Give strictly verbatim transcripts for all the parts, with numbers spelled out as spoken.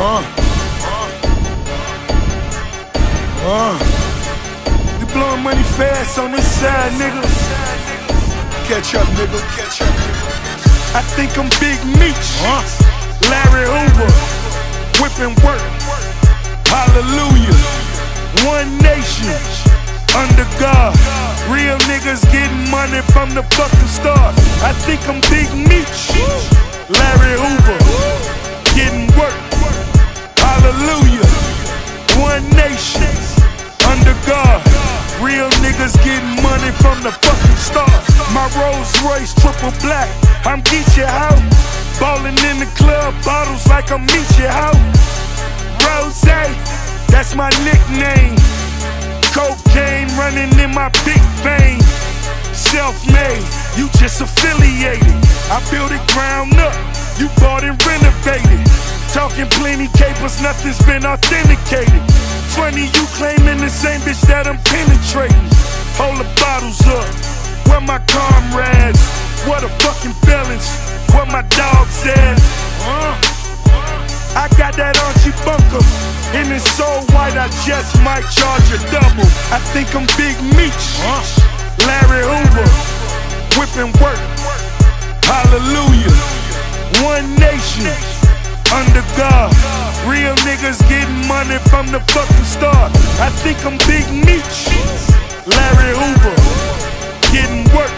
Uh, uh, uh. You blowing money fast on this side, nigga. Catch up, nigga. Catch up, nigga. I think I'm Big Meech. Uh. Larry Hoover. Whipping work. Hallelujah. One nation. Under God. Real niggas getting money from the fucking start. I think I'm Big Meech. Larry Hoover. Getting work. Hallelujah. One nation. Under God. Real niggas getting money from the fucking start. My Rolls Royce triple black. I'm Geechee out. Ballin' in the club, bottles like I'm Meechee out. Rose, that's my nickname. Cocaine running in my big vein. Self-made, you just affiliated. I built it ground up, you bought and renovated. Talking plenty capers, nothing's been authenticated. Funny you claiming the same bitch that I'm penetrating. Hold the bottles up, where my comrades? What a fucking feelings, where my dog said. uh, I got that Archie Bunker, and it's so white I just might charge a double. I think I'm Big Meech, Larry Hoover, whipping work. Hallelujah. One nation. Under God, real niggas getting money from the fucking start. I think I'm Big Meech, Larry Hoover, getting work.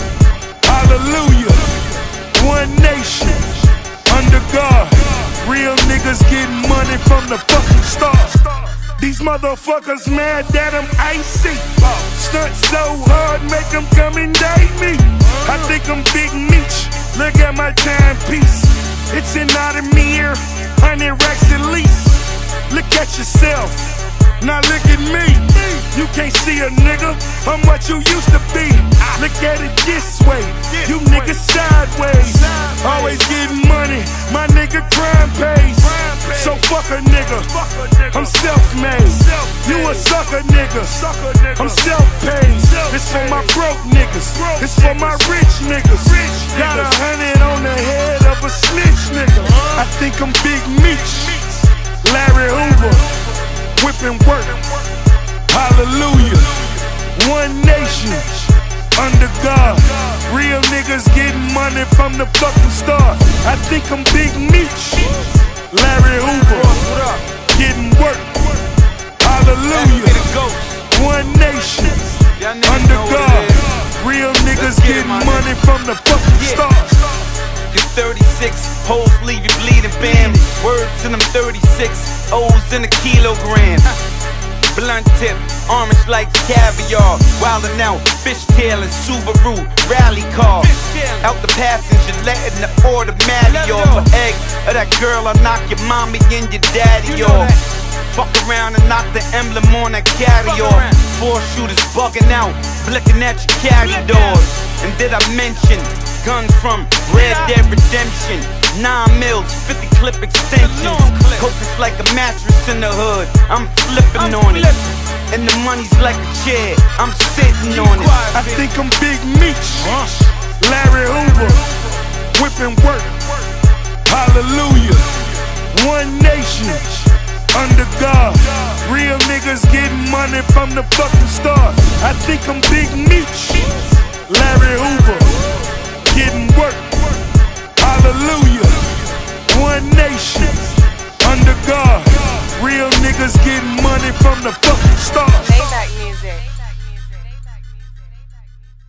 Hallelujah. One nation. Under God, real niggas getting money from the fucking start. These motherfuckers mad that I'm icy. Stunt so hard, make them come and date me. I think I'm Big Meech, look at my timepiece. It's an Audemars, hundred racks at least. Look at yourself, now look at me. You can't see a nigga, I'm what you used to be. Look at it this way, you niggas sideways. Always getting money, my nigga crime pays. So fuck a nigga, I'm self-made. You a sucker nigga, I'm self-paid. It's for my broke niggas, it's for my rich niggas. Got a hundred on the head of a snitch nigga. I think I'm Big Meech, Larry Hoover, whipping work. Hallelujah. One nation. Under God, real niggas getting money from the fucking start. I think I'm Big Meech, Larry Hoover, getting work. Hallelujah. One nation. Under God, real niggas getting money from the fucking start. thirty-six hoes leave you bleeding, fam. Words to them thirty-six O's in a kilogram. Blunt tip, orange like caviar. Wildin' out, fishtail and Subaru rally car. Out the passenger, letting the automatic off. An egg of that girl, I'll knock your mommy and your daddy off. Fuck around and knock the emblem on that carry off. Four shooters bugging out, blicking at your carry doors. And did I mention guns from Red Dead Redemption? Nine mils, fifty clip extensions. Coke is like a mattress in the hood, I'm flipping on it. And the money's like a chair, I'm sitting on it. I think I'm Big Meech, Larry Hoover, whipping work. Hallelujah. One nation. Under God, real niggas getting money from the fucking start. I think I'm Big Meech, Larry Hoover, getting work. Hallelujah. One nation. Under God, real niggas getting money from the fucking start. Maybach music.